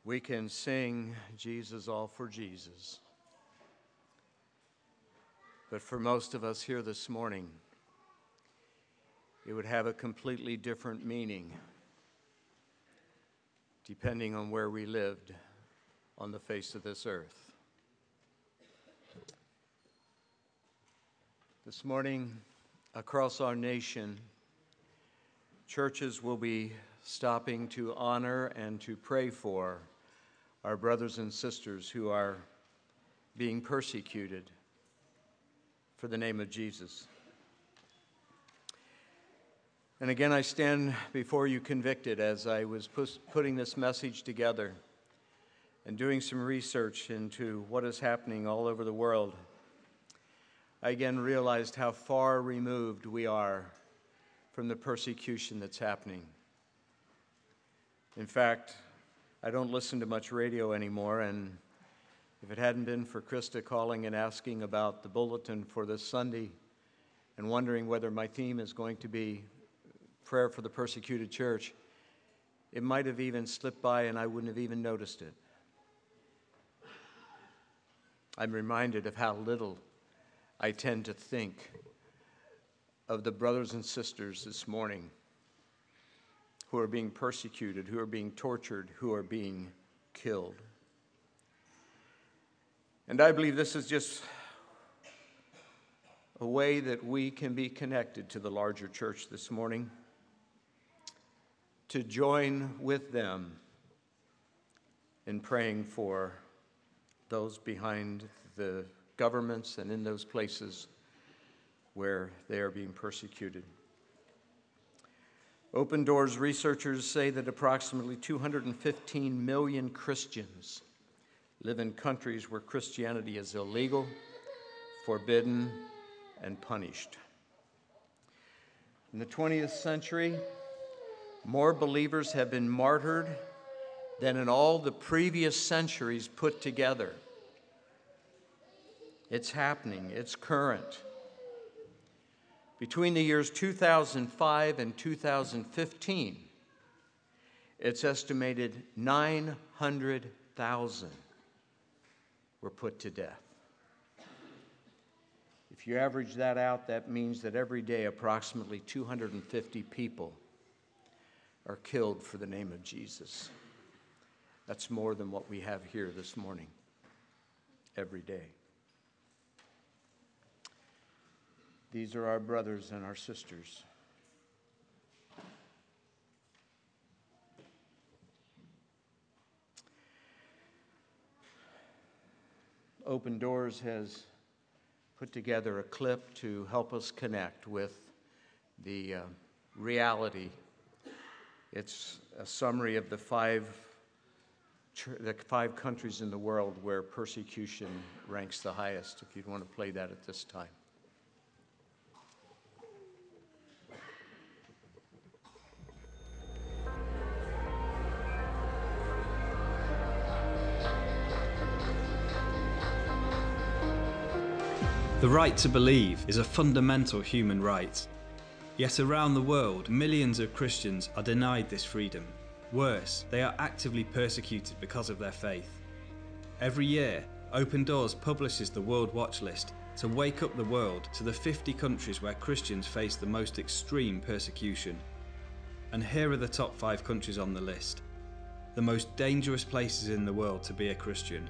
We can sing Jesus, all for Jesus. But for most of us here this morning, it would have a completely different meaning depending on where we lived on the face of this earth. This morning, across our nation, churches will be stopping to honor and to pray for our brothers and sisters who are being persecuted for the name of Jesus. And again, I stand before you convicted as I was putting this message together and doing some research into what is happening all over the world. I again realized how far removed we are from the persecution that's happening. In fact, I don't listen to much radio anymore, and if it hadn't been for Krista calling and asking about the bulletin for this Sunday and wondering whether my theme is going to be prayer for the persecuted church, it might have even slipped by and I wouldn't have even noticed it. I'm reminded of how little I tend to think of the brothers and sisters this morning who are being persecuted, who are being tortured, who are being killed. And I believe this is just a way that we can be connected to the larger church this morning, to join with them in praying for those behind the governments and in those places where they are being persecuted. Open Doors researchers say that approximately 215 million Christians live in countries where Christianity is illegal, forbidden, and punished. In the 20th century, more believers have been martyred than in all the previous centuries put together. It's happening. It's current. Between the years 2005 and 2015, it's estimated 900,000 were put to death. If you average that out, that means that every day approximately 250 people are killed for the name of Jesus. That's more than what we have here this morning, every day. These are our brothers and our sisters. Open Doors has put together a clip to help us connect with the reality. It's a summary of the five countries in the world where persecution ranks the highest, if you'd want to play that at this time. The right to believe is a fundamental human right. Yet around the world, millions of Christians are denied this freedom. Worse, they are actively persecuted because of their faith. Every year, Open Doors publishes the World Watch List to wake up the world to the 50 countries where Christians face the most extreme persecution. And here are the top 5 countries on the list. The most dangerous places in the world to be a Christian.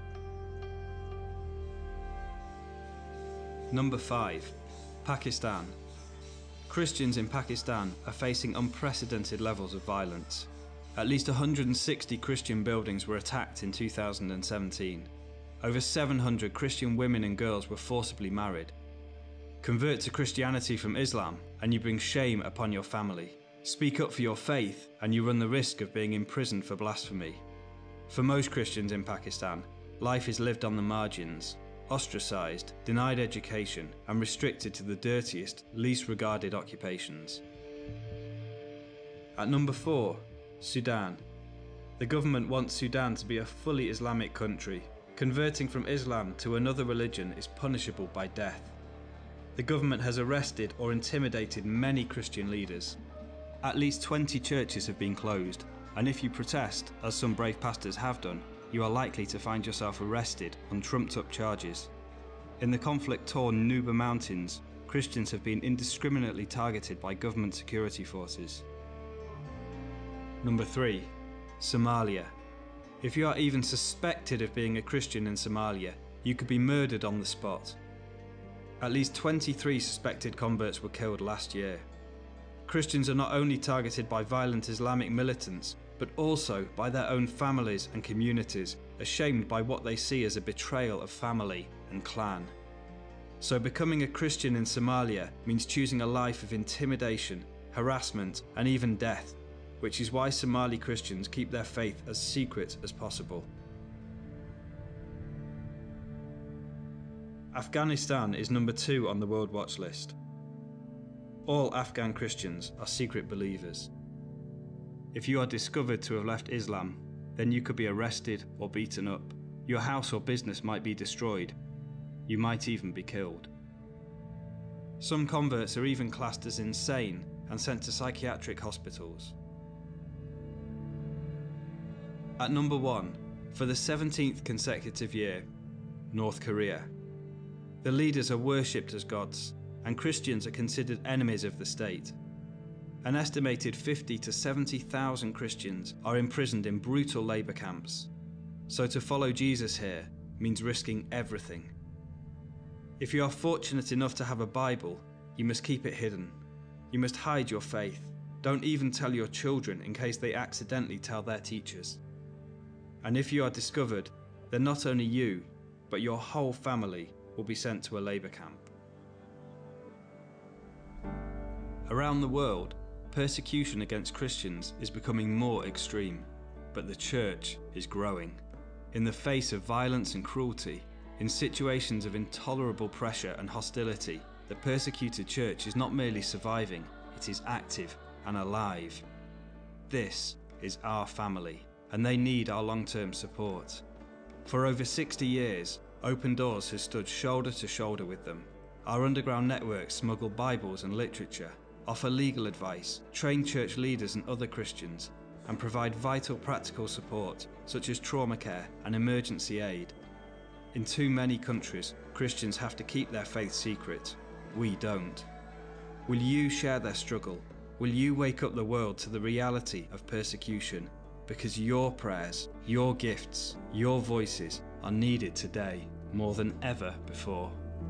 Number 5. Pakistan. Christians in Pakistan are facing unprecedented levels of violence. At least 160 Christian buildings were attacked in 2017. Over 700 Christian women and girls were forcibly married. Convert to Christianity from Islam and you bring shame upon your family. Speak up for your faith and you run the risk of being imprisoned for blasphemy. For most Christians in Pakistan, life is lived on the margins, ostracized, denied education, and restricted to the dirtiest, least regarded occupations. At number 4, Sudan. The government wants Sudan to be a fully Islamic country. Converting from Islam to another religion is punishable by death. The government has arrested or intimidated many Christian leaders. At least 20 churches have been closed, And if you protest, as some brave pastors have done, you are likely to find yourself arrested on trumped-up charges. In the conflict-torn Nuba Mountains, Christians have been indiscriminately targeted by government security forces. Number 3. Somalia. If you are even suspected of being a Christian in Somalia, you could be murdered on the spot. At least 23 suspected converts were killed last year. Christians are not only targeted by violent Islamic militants, but also by their own families and communities, ashamed by what they see as a betrayal of family and clan. So becoming a Christian in Somalia means choosing a life of intimidation, harassment, and even death, which is why Somali Christians keep their faith as secret as possible. Afghanistan is number 2 on the World Watch list. All Afghan Christians are secret believers. If you are discovered to have left Islam, then you could be arrested or beaten up. Your house or business might be destroyed. You might even be killed. Some converts are even classed as insane and sent to psychiatric hospitals. At number 1, for the 17th consecutive year, North Korea. The leaders are worshipped as gods, and Christians are considered enemies of the state. An estimated 50 to 70,000 Christians are imprisoned in brutal labour camps. So to follow Jesus here means risking everything. If you are fortunate enough to have a Bible, you must keep it hidden. You must hide your faith. Don't even tell your children in case they accidentally tell their teachers. And if you are discovered, then not only you, but your whole family will be sent to a labour camp. Around the world, persecution against Christians is becoming more extreme, but the church is growing. In the face of violence and cruelty, in situations of intolerable pressure and hostility, the persecuted church is not merely surviving, it is active and alive. This is our family, and they need our long-term support. For over 60 years, Open Doors has stood shoulder to shoulder with them. Our underground networks smuggle Bibles and literature, offer legal advice, train church leaders and other Christians, and provide vital practical support such as trauma care and emergency aid. In too many countries, Christians have to keep their faith secret. We don't. Will you share their struggle? Will you wake up the world to the reality of persecution? Because your prayers, your gifts, your voices are needed today more than ever before.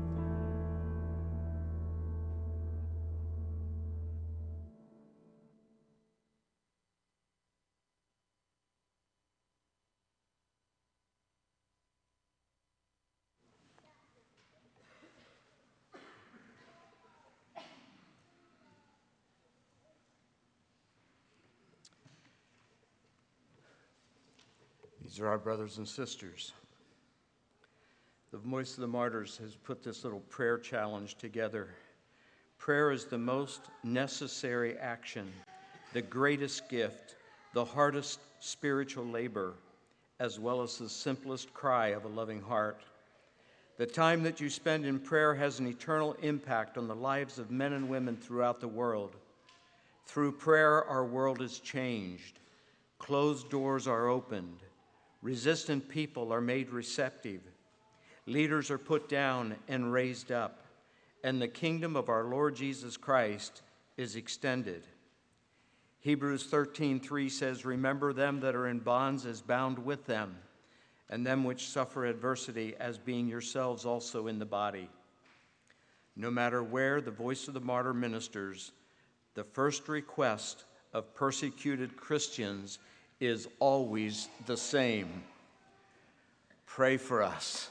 These are our brothers and sisters. The Voice of the Martyrs has put this little prayer challenge together. Prayer is the most necessary action, the greatest gift, the hardest spiritual labor, as well as the simplest cry of a loving heart. The time that you spend in prayer has an eternal impact on the lives of men and women throughout the world. Through prayer, our world is changed. Closed doors are opened. Resistant people are made receptive. Leaders are put down and raised up. And the kingdom of our Lord Jesus Christ is extended. Hebrews 13:3 says, "Remember them that are in bonds as bound with them, and them which suffer adversity as being yourselves also in the body." No matter where the Voice of the Martyr ministers, the first request of persecuted Christians is always the same. Pray for us.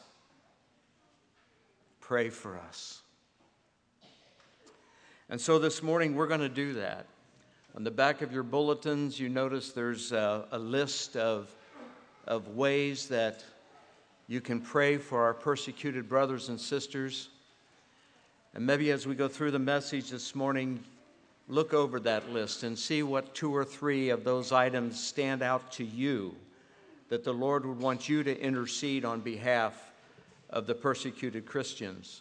Pray for us. And so this morning we're going to do that. On the back of your bulletins, you notice there's a list of ways that you can pray for our persecuted brothers and sisters. And maybe as we go through the message this morning, look over that list and see what 2 or 3 of those items stand out to you, that the Lord would want you to intercede on behalf of the persecuted Christians.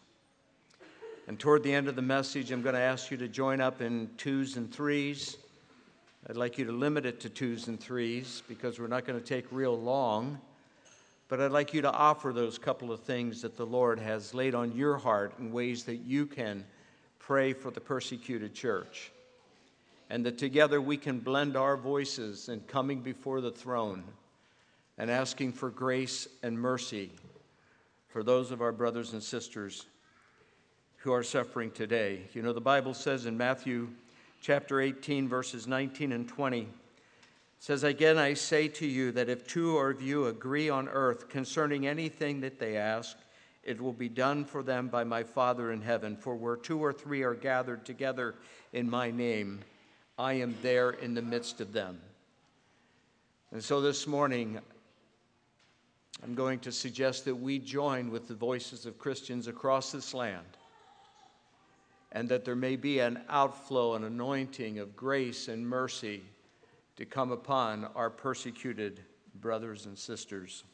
And toward the end of the message, I'm going to ask you to join up in 2s and 3s I'd like you to limit it to 2s and 3s because we're not going to take real long. But I'd like you to offer those couple of things that the Lord has laid on your heart in ways that you can pray for the persecuted church. And that together we can blend our voices in coming before the throne and asking for grace and mercy for those of our brothers and sisters who are suffering today. You know, the Bible says in Matthew chapter 18, verses 19 and 20, it says, "Again I say to you that if 2 of you agree on earth concerning anything that they ask, it will be done for them by my Father in heaven. For where 2 or 3 are gathered together in my name, I am there in the midst of them." And so this morning, I'm going to suggest that we join with the voices of Christians across this land, and that there may be an outflow, an anointing of grace and mercy to come upon our persecuted brothers and sisters.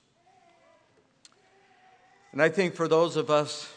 And I think for those of us,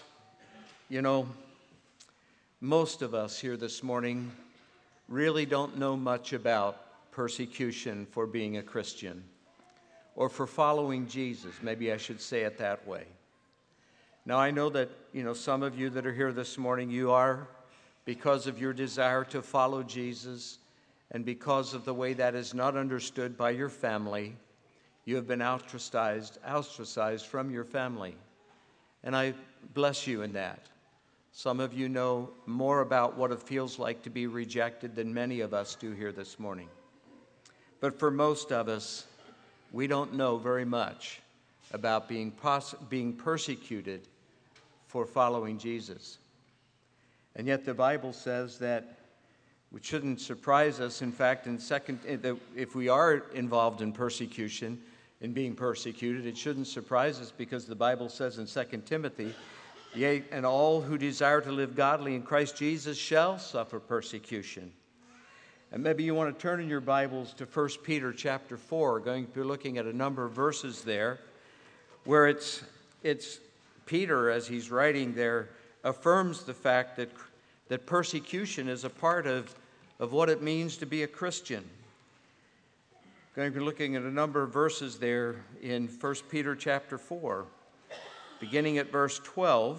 most of us here this morning really don't know much about persecution for being a Christian or for following Jesus. Maybe I should say it that way. Now, I know that, some of you that are here this morning, you are, because of your desire to follow Jesus and because of the way that is not understood by your family, you have been ostracized from your family. And I bless you in that. Some of you know more about what it feels like to be rejected than many of us do here this morning. But for most of us, we don't know very much about being persecuted for following Jesus. And yet the Bible says that, which shouldn't surprise us, in fact, if we are involved in persecution, in being persecuted, it shouldn't surprise us because the Bible says in 2 Timothy, "Yea, and all who desire to live godly in Christ Jesus shall suffer persecution." And maybe you want to turn in your Bibles to 1 Peter chapter 4. We're going to be looking at a number of verses there where it's Peter, as he's writing there, affirms the fact that persecution is a part of what it means to be a Christian. We're going to be looking at a number of verses there in 1 Peter chapter 4, beginning at verse 12,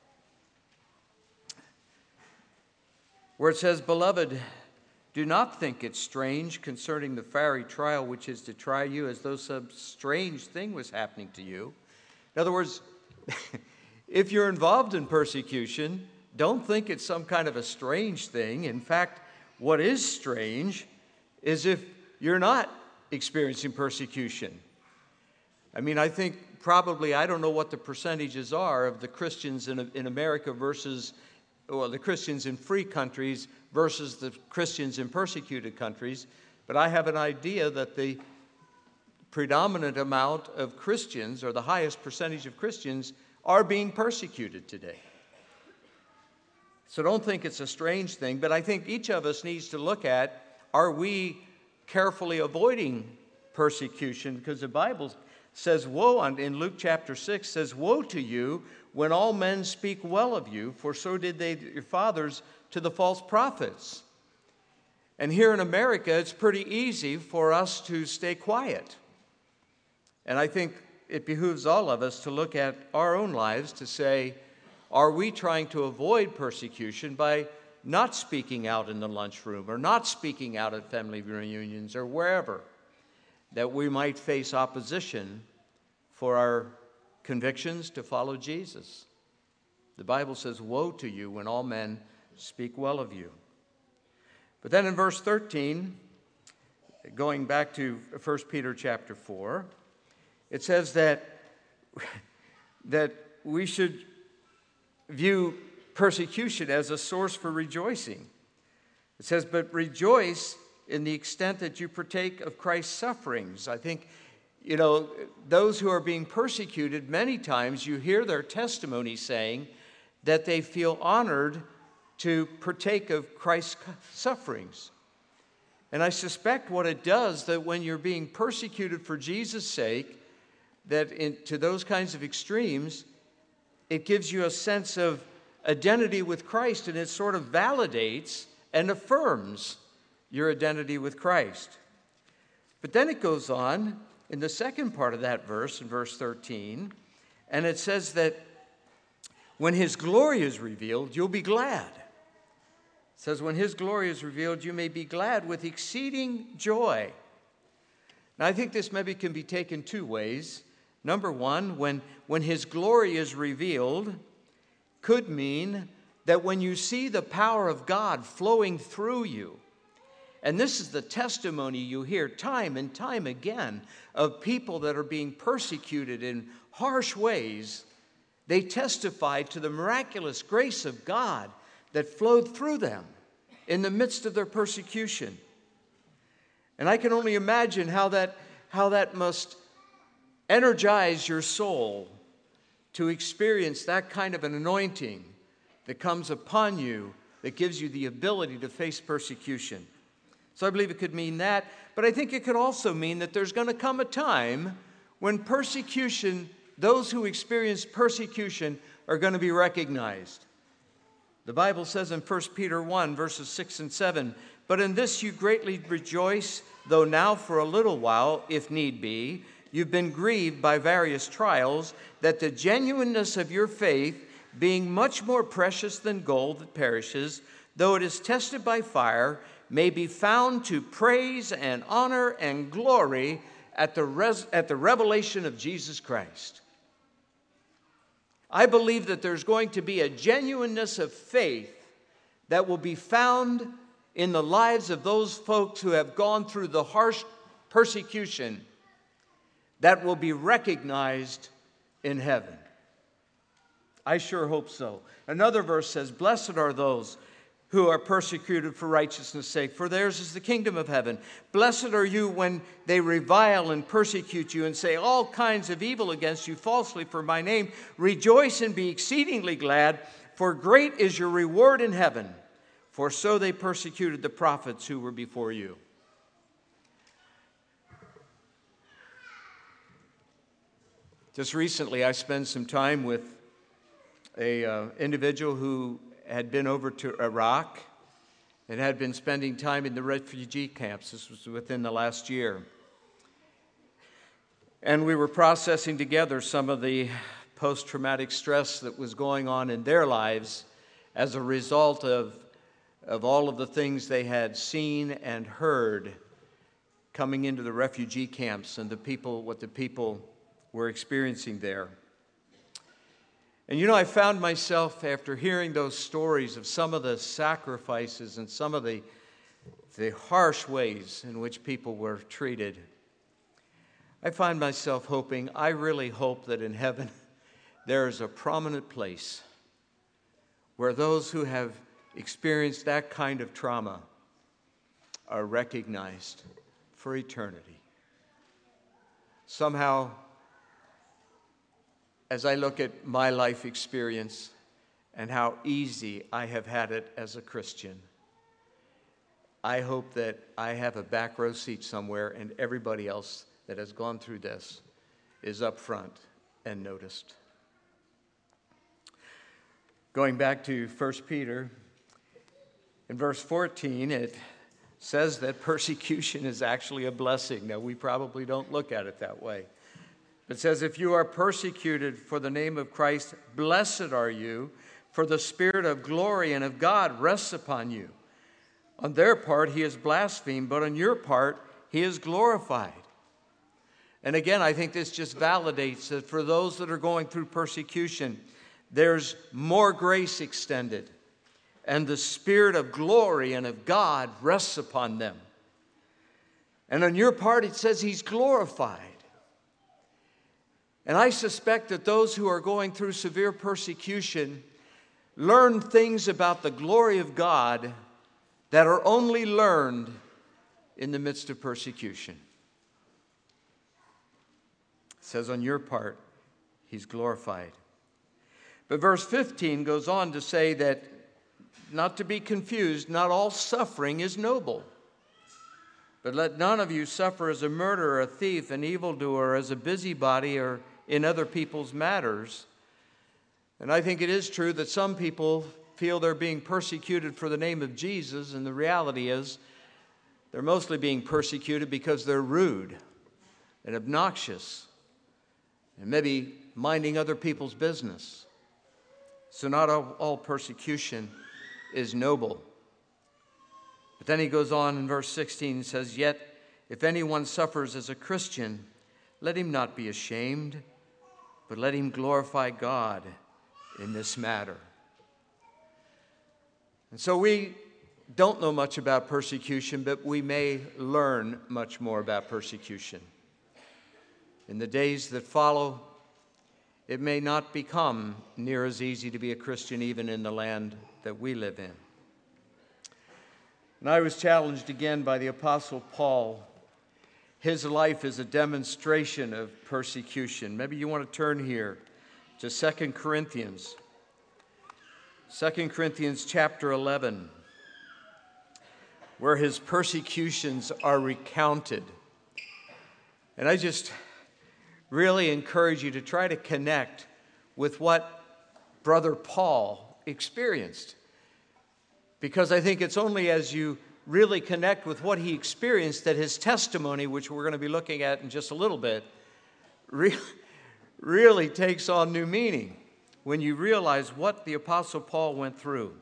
where it says, "Beloved, do not think it strange concerning the fiery trial which is to try you, as though some strange thing was happening to you." In other words, if you're involved in persecution, don't think it's some kind of a strange thing. In fact, what is strange is if you're not experiencing persecution. I mean, I think probably, I don't know what the percentages are of the Christians in America versus, the Christians in free countries versus the Christians in persecuted countries, but I have an idea that the predominant amount of Christians, or the highest percentage of Christians, are being persecuted today. So don't think it's a strange thing, but I think each of us needs to look at, are we carefully avoiding persecution? Because the Bible says, in Luke chapter 6, says, "Woe to you when all men speak well of you, for so did your fathers to the false prophets." And here in America, it's pretty easy for us to stay quiet. And I think it behooves all of us to look at our own lives to say, are we trying to avoid persecution by not speaking out in the lunchroom or not speaking out at family reunions or wherever, that we might face opposition for our convictions to follow Jesus? The Bible says, "Woe to you when all men speak well of you." But then in verse 13, going back to 1 Peter chapter 4, it says that we should view persecution as a source for rejoicing. It says, "But rejoice in the extent that you partake of Christ's sufferings." I think, those who are being persecuted, many times you hear their testimony saying that they feel honored to partake of Christ's sufferings. And I suspect what it does, that when you're being persecuted for Jesus' sake, that to those kinds of extremes, it gives you a sense of identity with Christ, and it sort of validates and affirms your identity with Christ. But then it goes on in the second part of that verse, in verse 13, and it says that when his glory is revealed, you'll be glad. It says, when his glory is revealed, you may be glad with exceeding joy. Now, I think this maybe can be taken two ways. Number one, when his glory is revealed, could mean that when you see the power of God flowing through you, and this is the testimony you hear time and time again of people that are being persecuted in harsh ways, they testify to the miraculous grace of God that flowed through them in the midst of their persecution. And I can only imagine how that must energize your soul to experience that kind of an anointing that comes upon you that gives you the ability to face persecution. So I believe it could mean that, but I think it could also mean that there's going to come a time when persecution, those who experience persecution, are going to be recognized. The Bible says in 1 Peter 1, verses 6 and 7, "But in this you greatly rejoice, though now for a little while, if need be, you've been grieved by various trials, that the genuineness of your faith, being much more precious than gold that perishes, though it is tested by fire, may be found to praise and honor and glory at the revelation of Jesus Christ." I believe that there's going to be a genuineness of faith that will be found in the lives of those folks who have gone through the harsh persecution that will be recognized in heaven. I sure hope so. Another verse says, "Blessed are those who are persecuted for righteousness' sake, for theirs is the kingdom of heaven. Blessed are you when they revile and persecute you and say all kinds of evil against you falsely for my name. Rejoice and be exceedingly glad, for great is your reward in heaven. For so they persecuted the prophets who were before you." Just recently, I spent some time with an individual who had been over to Iraq and had been spending time in the refugee camps. This was within the last year. And we were processing together some of the post-traumatic stress that was going on in their lives as a result of all of the things they had seen and heard coming into the refugee camps and what the people were experiencing there. And I found myself, after hearing those stories of some of the sacrifices and some of the harsh ways in which people were treated, I find myself hoping, I really hope that in heaven there is a prominent place where those who have experienced that kind of trauma are recognized for eternity. Somehow, as I look at my life experience and how easy I have had it as a Christian, I hope that I have a back row seat somewhere and everybody else that has gone through this is up front and noticed. Going back to 1 Peter, in verse 14, it says that persecution is actually a blessing. Now, we probably don't look at it that way. It says, "If you are persecuted for the name of Christ, blessed are you, for the Spirit of glory and of God rests upon you. On their part, he is blasphemed, but on your part, he is glorified." And again, I think this just validates that for those that are going through persecution, there's more grace extended, and the Spirit of glory and of God rests upon them. And on your part, it says he's glorified. And I suspect that those who are going through severe persecution learn things about the glory of God that are only learned in the midst of persecution. It says, on your part, he's glorified. But verse 15 goes on to say that, not to be confused, not all suffering is noble. But let none of you suffer as a murderer, a thief, an evildoer, as a busybody, or in other people's matters. And I think it is true that some people feel they're being persecuted for the name of Jesus, and the reality is They're mostly being persecuted because they're rude and obnoxious and maybe minding other people's business. So not all persecution is noble. But then he goes on in verse 16 and says, "Yet if anyone suffers as a Christian, let him not be ashamed, but let him glorify God in this matter." And so we don't know much about persecution, but we may learn much more about persecution. In the days that follow, it may not become near as easy to be a Christian even in the land that we live in. And I was challenged again by the Apostle Paul. His life is a demonstration of persecution. Maybe you want to turn here to 2 Corinthians. 2 Corinthians chapter 11, where his persecutions are recounted. And I just really encourage you to try to connect with what Brother Paul experienced. Because I think it's only as you really connect with what he experienced that his testimony, which we're going to be looking at in just a little bit, really takes on new meaning when you realize what the Apostle Paul went through.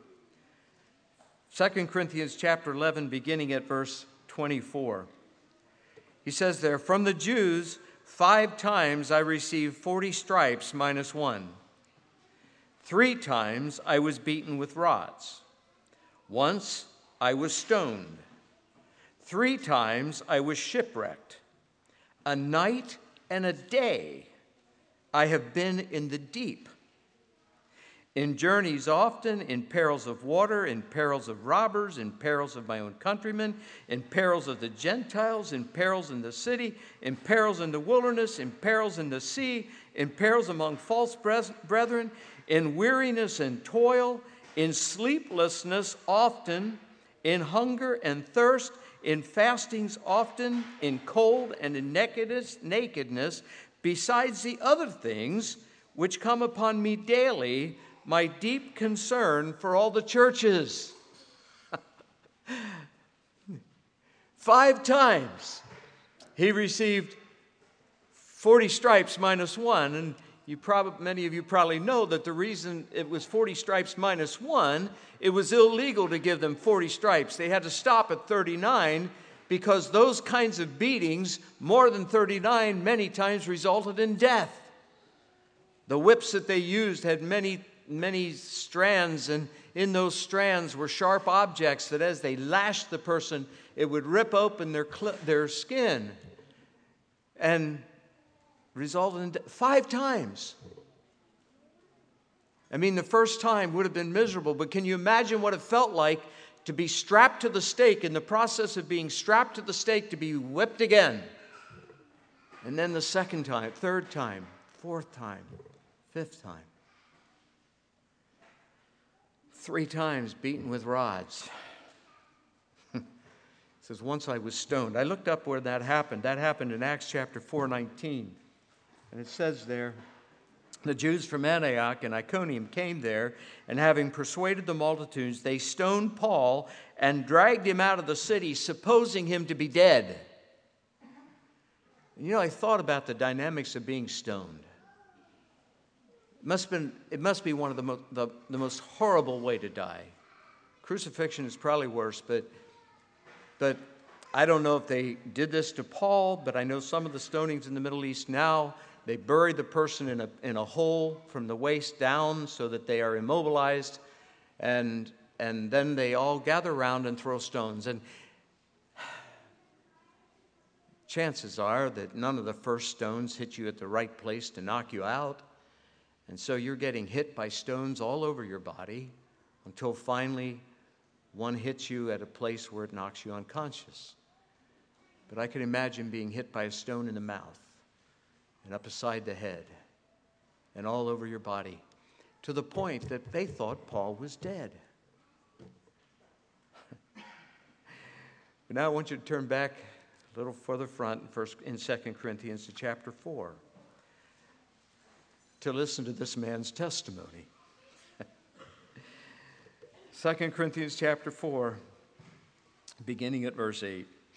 2 Corinthians chapter 11, beginning at verse 24. He says there, "From the Jews 5 times I received 40 stripes minus 1. 3 times I was beaten with rods. Once I was stoned. 3 times I was shipwrecked. A night and a day I have been in the deep. In journeys often, in perils of water, in perils of robbers, in perils of my own countrymen, in perils of the Gentiles, in perils in the city, in perils in the wilderness, in perils in the sea, in perils among false brethren, in weariness and toil, in sleeplessness often, in hunger and thirst, in fastings often, in cold and in nakedness, besides the other things which come upon me daily, my deep concern for all the churches." 5 times he received 40 stripes minus 1, and many of you probably know that the reason it was 40 stripes minus 1, it was illegal to give them 40 stripes. They had to stop at 39 because those kinds of beatings, more than 39, many times resulted in death. The whips that they used had many strands, and in those strands were sharp objects that as they lashed the person, it would rip open their skin and result in death. 5 times. I mean, the first time would have been miserable, but can you imagine what it felt like to be strapped to the stake, in the process of being strapped to the stake, to be whipped again? And then the second time, third time, fourth time, fifth time. 3 times beaten with rods. It says, once I was stoned. I looked up where that happened. That happened in Acts chapter 4:19. And it says there, "The Jews from Antioch and Iconium came there, and having persuaded the multitudes, they stoned Paul and dragged him out of the city, supposing him to be dead." And you know, I thought about the dynamics of being stoned. It must be one of the most horrible way to die. Crucifixion is probably worse, but I don't know if they did this to Paul, but I know some of the stonings in the Middle East now, they bury the person in a hole from the waist down so that they are immobilized, and then they all gather around and throw stones. And chances are that none of the first stones hit you at the right place to knock you out. And so you're getting hit by stones all over your body until finally one hits you at a place where it knocks you unconscious. But I can imagine being hit by a stone in the mouth and up beside the head and all over your body, to the point that they thought Paul was dead. But now I want you to turn back a little further front in 2 Corinthians to chapter 4 to listen to this man's testimony. 2 Corinthians chapter 4, beginning at verse 8.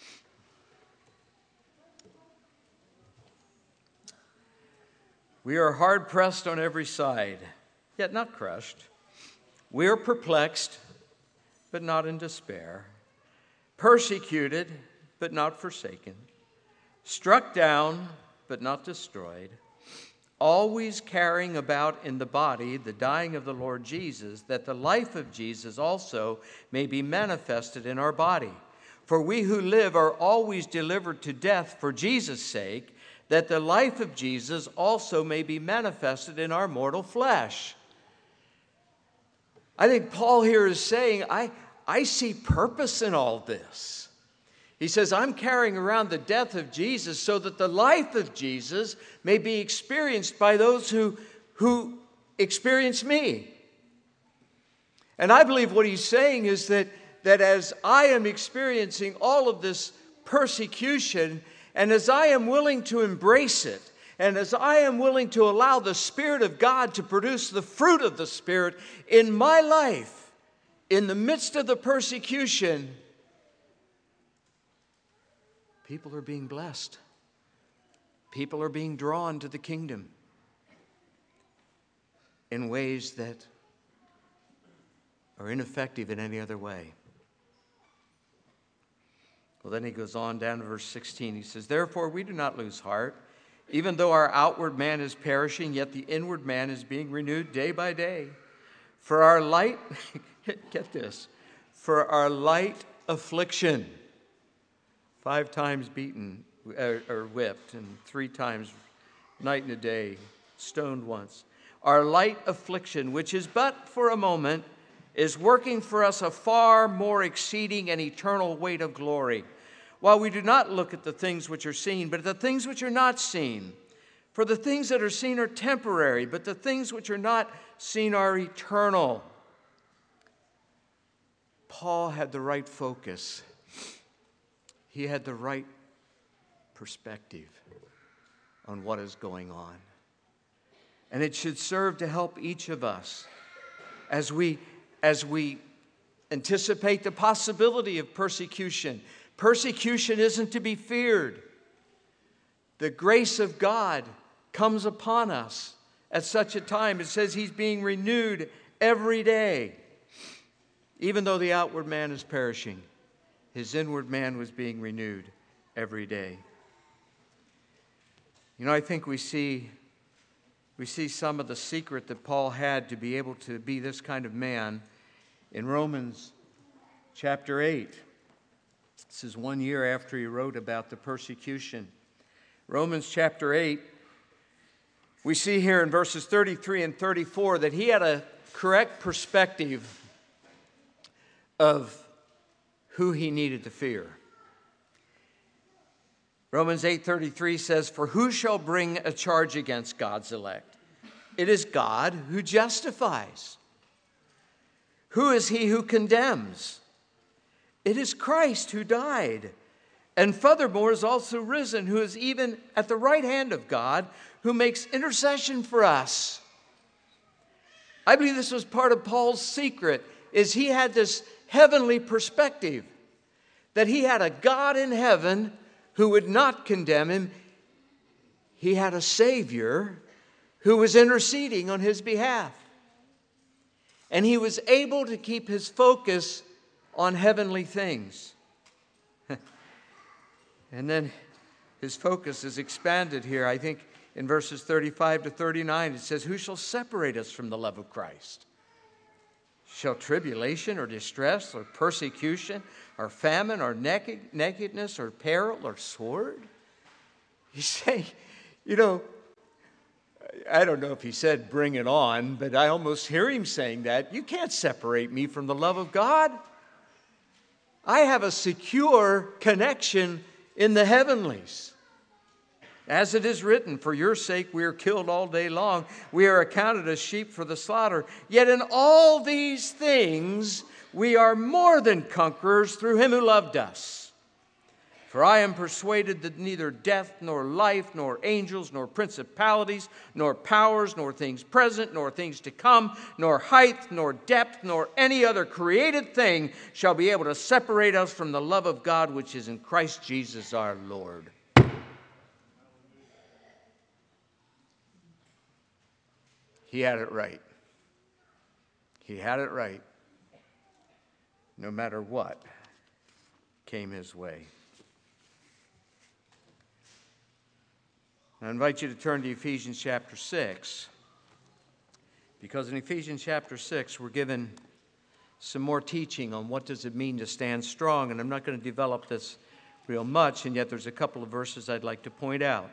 We are hard pressed on every side, yet not crushed. We are perplexed, but not in despair. Persecuted, but not forsaken. Struck down, but not destroyed. Always carrying about in the body the dying of the Lord Jesus, that the life of Jesus also may be manifested in our body. For we who live are always delivered to death for Jesus' sake, that the life of Jesus also may be manifested in our mortal flesh. I think Paul here is saying, I see purpose in all this. He says, I'm carrying around the death of Jesus so that the life of Jesus may be experienced by those who experience me. And I believe what he's saying is that as I am experiencing all of this persecution, and as I am willing to embrace it, and as I am willing to allow the Spirit of God to produce the fruit of the Spirit in my life, in the midst of the persecution, people are being blessed. People are being drawn to the kingdom in ways that are ineffective in any other way. Well, then he goes on down to verse 16. He says, therefore we do not lose heart. Even though our outward man is perishing, yet the inward man is being renewed day by day. For our light, get this, for our light affliction, 5 times beaten or whipped, and 3 times night and a day, stoned once. Our light affliction, which is but for a moment, is working for us a far more exceeding and eternal weight of glory. While we do not look at the things which are seen, but at the things which are not seen. For the things that are seen are temporary, but the things which are not seen are eternal. Paul had the right focus. He had the right perspective on what is going on. And it should serve to help each of us as we anticipate the possibility of persecution. Persecution isn't to be feared. The grace of God comes upon us at such a time. It says he's being renewed every day. Even though the outward man is perishing, his inward man was being renewed every day. You know, I think we see some of the secret that Paul had to be able to be this kind of man in Romans chapter 8. This is 1 year after he wrote about the persecution. Romans chapter 8, we see here in verses 33 and 34 that he had a correct perspective of who he needed to fear. Romans 8:33 says, for who shall bring a charge against God's elect? It is God who justifies. Who is he who condemns? It is Christ who died, and furthermore is also risen, who is even at the right hand of God, who makes intercession for us. I believe this was part of Paul's secret, is he had this heavenly perspective, that he had a God in heaven who would not condemn him. He had a Savior who was interceding on his behalf. And he was able to keep his focus on heavenly things. And then his focus is expanded here. I think in verses 35 to 39, it says, who shall separate us from the love of Christ? Shall tribulation or distress or persecution or famine or nakedness or peril or sword? He's saying, you know, I don't know if he said bring it on, but I almost hear him saying that. You can't separate me from the love of God. I have a secure connection in the heavenlies. As it is written, for your sake we are killed all day long. We are accounted as sheep for the slaughter. Yet in all these things we are more than conquerors through him who loved us. For I am persuaded that neither death, nor life, nor angels, nor principalities, nor powers, nor things present, nor things to come, nor height, nor depth, nor any other created thing shall be able to separate us from the love of God which is in Christ Jesus our Lord. He had it right. He had it right, no matter what came his way. I invite you to turn to Ephesians chapter 6, because in Ephesians chapter 6, we're given some more teaching on what does it mean to stand strong, and I'm not going to develop this real much, and yet there's a couple of verses I'd like to point out.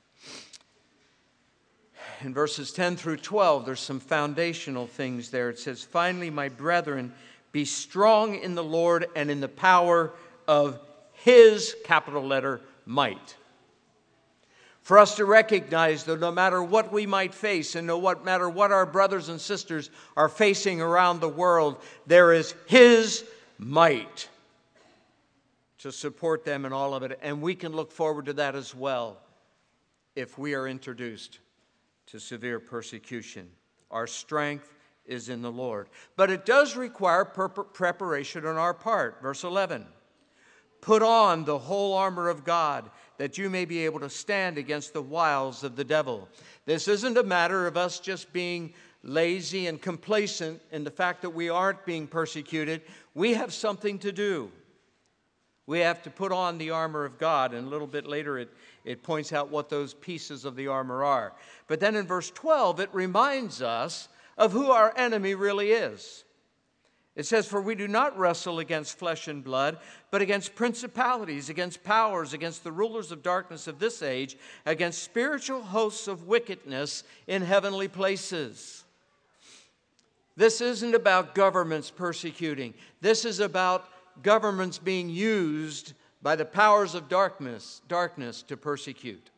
In verses 10 through 12, there's some foundational things there. It says, "Finally, my brethren, be strong in the Lord and in the power of His," capital letter, might. For us to recognize that no matter what we might face and no matter what our brothers and sisters are facing around the world, there is His might to support them in all of it. And we can look forward to that as well if we are introduced to severe persecution. Our strength is in the Lord. But it does require preparation on our part. Verse 11, "Put on the whole armor of God, that you may be able to stand against the wiles of the devil." This isn't a matter of us just being lazy and complacent in the fact that we aren't being persecuted. We have something to do. We have to put on the armor of God, and a little bit later it points out what those pieces of the armor are. But then in verse 12, it reminds us of who our enemy really is. It says, "For we do not wrestle against flesh and blood, but against principalities, against powers, against the rulers of darkness of this age, against spiritual hosts of wickedness in heavenly places." This isn't about governments persecuting. This is about governments being used by the powers of darkness to persecute.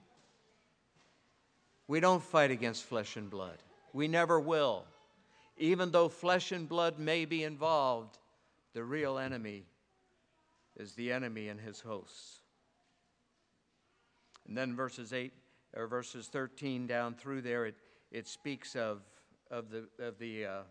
We don't fight against flesh and blood. We never will. Even though flesh and blood may be involved, the real enemy is the enemy and his hosts. And then verses 13 down through there, it speaks of the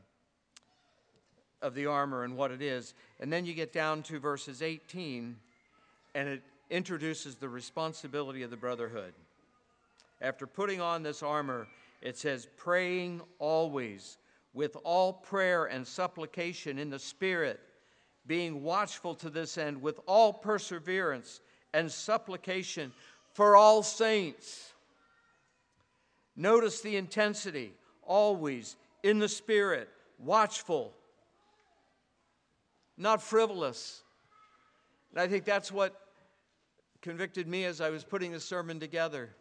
armor and what it is. And then you get down to verses 18, and it introduces the responsibility of the brotherhood. After putting on this armor, it says, "Praying always with all prayer and supplication in the Spirit, being watchful to this end with all perseverance and supplication for all saints." Notice the intensity. Always in the Spirit, watchful, not frivolous. And I think that's what convicted me as I was putting the sermon together.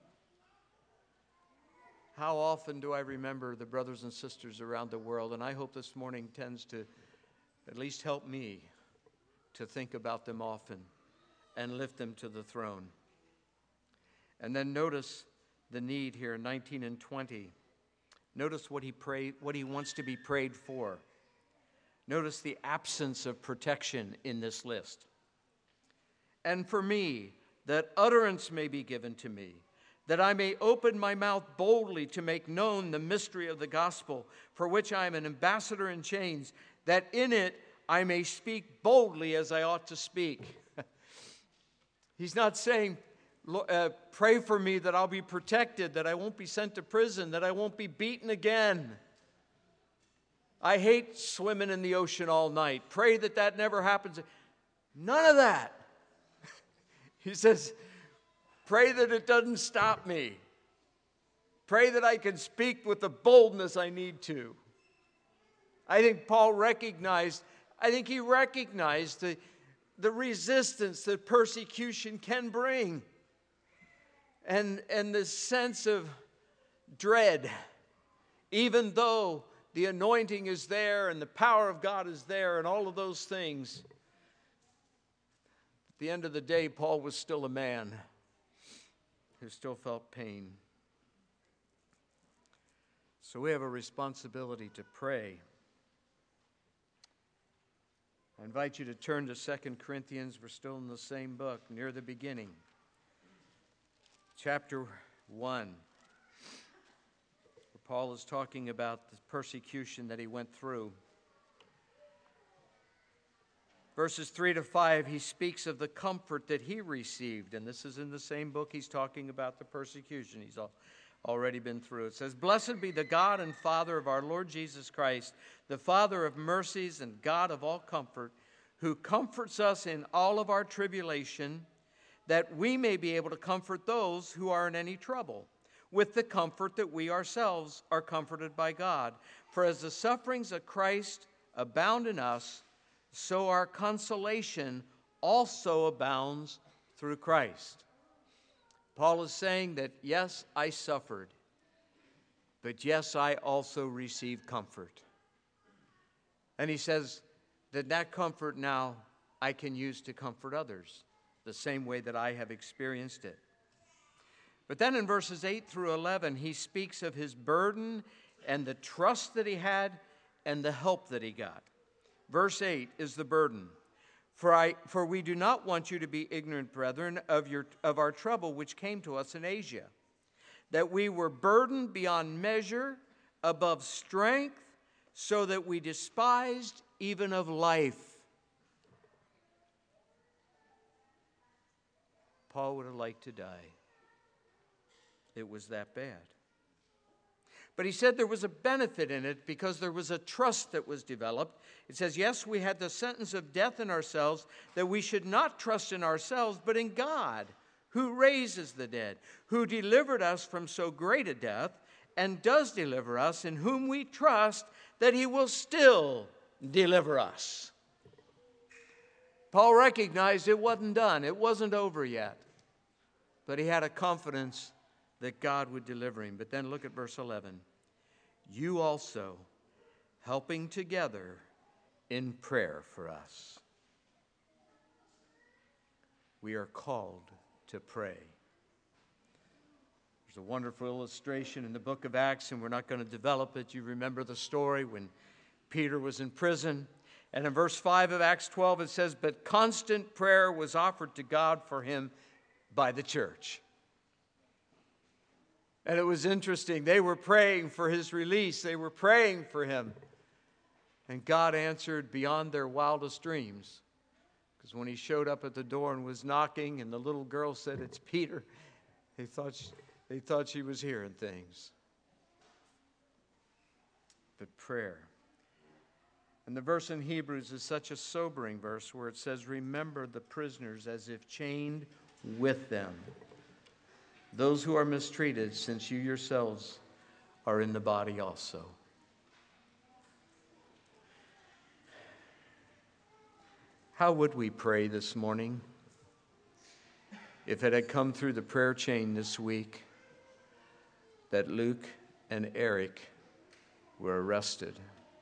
How often do I remember the brothers and sisters around the world? And I hope this morning tends to at least help me to think about them often and lift them to the throne. And then notice the need here, 19 and 20. Notice what he wants to be prayed for. Notice the absence of protection in this list. "And for me, that utterance may be given to me, that I may open my mouth boldly to make known the mystery of the gospel, for which I am an ambassador in chains, that in it I may speak boldly as I ought to speak." He's not saying, pray for me that I'll be protected, that I won't be sent to prison, that I won't be beaten again. I hate swimming in the ocean all night. Pray that that never happens. None of that. He says, pray that it doesn't stop me. Pray that I can speak with the boldness I need to. I think Paul recognized the resistance that persecution can bring. And the sense of dread, even though the anointing is there and the power of God is there and all of those things. At the end of the day, Paul was still a man who still felt pain. So we have a responsibility to pray. I invite you to turn to 2 Corinthians. We're still in the same book, near the beginning. Chapter 1. Where Paul is talking about the persecution that he went through. Verses 3 to 5, he speaks of the comfort that he received. And this is in the same book. He's talking about the persecution. He's already been through. It says, "Blessed be the God and Father of our Lord Jesus Christ, the Father of mercies and God of all comfort, who comforts us in all of our tribulation, that we may be able to comfort those who are in any trouble, with the comfort that we ourselves are comforted by God. For as the sufferings of Christ abound in us, so our consolation also abounds through Christ." Paul is saying that, yes, I suffered, but yes, I also received comfort. And he says that comfort now I can use to comfort others, the same way that I have experienced it. But then in verses 8 through 11, he speaks of his burden and the trust that he had and the help that he got. Verse 8 is the burden. For we do not want you to be ignorant, brethren, of our trouble which came to us in Asia, that we were burdened beyond measure, above strength, so that we despised even of life. Paul would have liked to die. It was that bad. But he said there was a benefit in it because there was a trust that was developed. It says, yes, we had the sentence of death in ourselves, that we should not trust in ourselves, but in God, who raises the dead, who delivered us from so great a death, and does deliver us, in whom we trust that he will still deliver us. Paul recognized it wasn't done. It wasn't over yet. But he had a confidence that God would deliver him. But then look at verse 11. You also, helping together in prayer for us. We are called to pray. There's a wonderful illustration in the book of Acts, and we're not going to develop it. You remember the story when Peter was in prison. And in verse 5 of Acts 12, it says, "But constant prayer was offered to God for him by the church." And it was interesting. They were praying for his release. They were praying for him. And God answered beyond their wildest dreams. Because when he showed up at the door and was knocking, and the little girl said, "It's Peter," they thought she was hearing things. But prayer. And the verse in Hebrews is such a sobering verse where it says, "Remember the prisoners as if chained with them, those who are mistreated, since you yourselves are in the body also." How would we pray this morning if it had come through the prayer chain this week that Luke and Eric were arrested?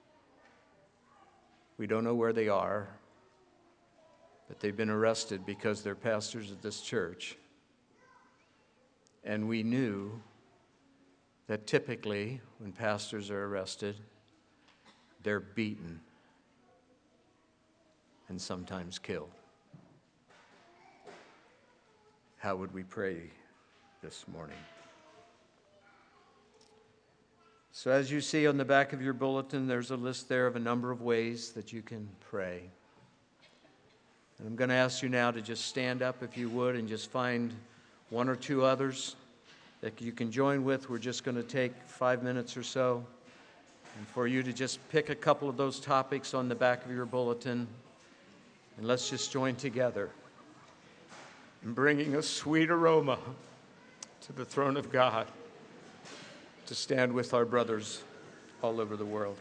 We don't know where they are, but they've been arrested because they're pastors at this church. And we knew that typically when pastors are arrested, they're beaten and sometimes killed. How would we pray this morning? So as you see on the back of your bulletin, there's a list there of a number of ways that you can pray. And I'm going to ask you now to just stand up, if you would, and just find one or two others that you can join with. We're just going to take 5 minutes or so, and for you to just pick a couple of those topics on the back of your bulletin, and let's just join together in bringing a sweet aroma to the throne of God to stand with our brothers all over the world.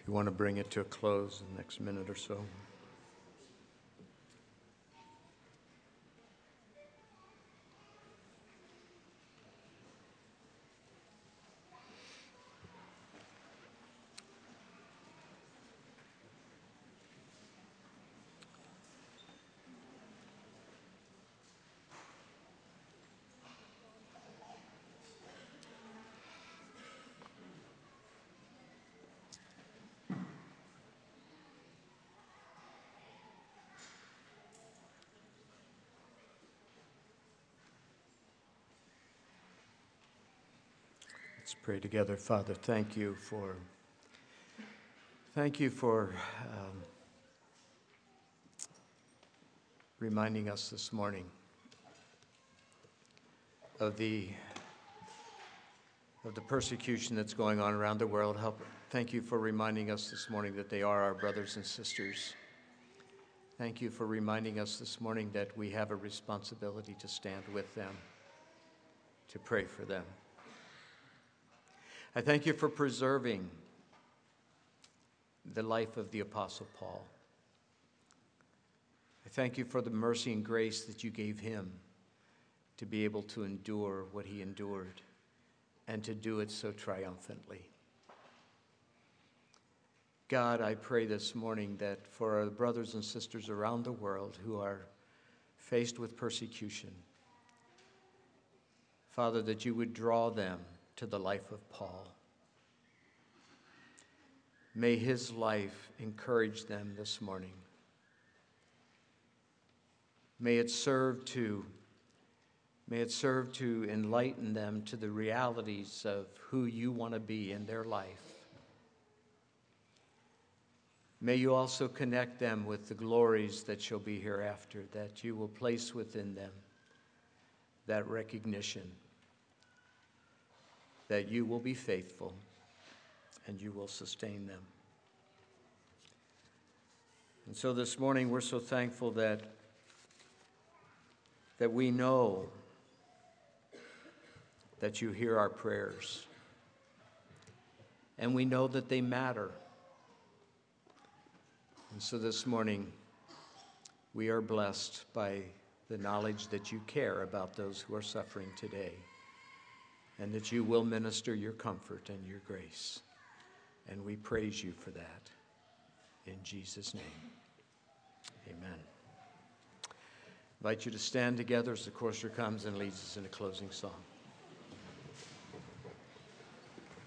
If you want to bring it to a close in the next minute or so. Let's pray together. Father, thank you for reminding us this morning of the persecution that's going on around the world. Thank you for reminding us this morning that they are our brothers and sisters. Thank you for reminding us this morning that we have a responsibility to stand with them, to pray for them. I thank you for preserving the life of the Apostle Paul. I thank you for the mercy and grace that you gave him to be able to endure what he endured and to do it so triumphantly. God, I pray this morning that for our brothers and sisters around the world who are faced with persecution, Father, that you would draw them to the life of Paul. May his life encourage them this morning. May it serve to enlighten them to the realities of who you want to be in their life. May you also connect them with the glories that shall be hereafter, that you will place within them that recognition that you will be faithful and you will sustain them. And so this morning we're so thankful that we know that you hear our prayers, and we know that they matter. And so this morning we are blessed by the knowledge that you care about those who are suffering today, and that you will minister your comfort and your grace. And we praise you for that. In Jesus' name, amen. I invite you to stand together as the chorister comes and leads us in a closing song.